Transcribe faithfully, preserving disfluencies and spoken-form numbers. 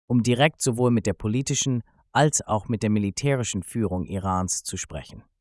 um direkt sowohl mit der politischen als auch mit der militärischen Führung Irans zu sprechen.